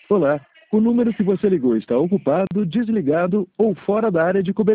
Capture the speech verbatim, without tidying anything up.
Olá, o número que você ligou está ocupado, desligado ou fora da área de cobertura.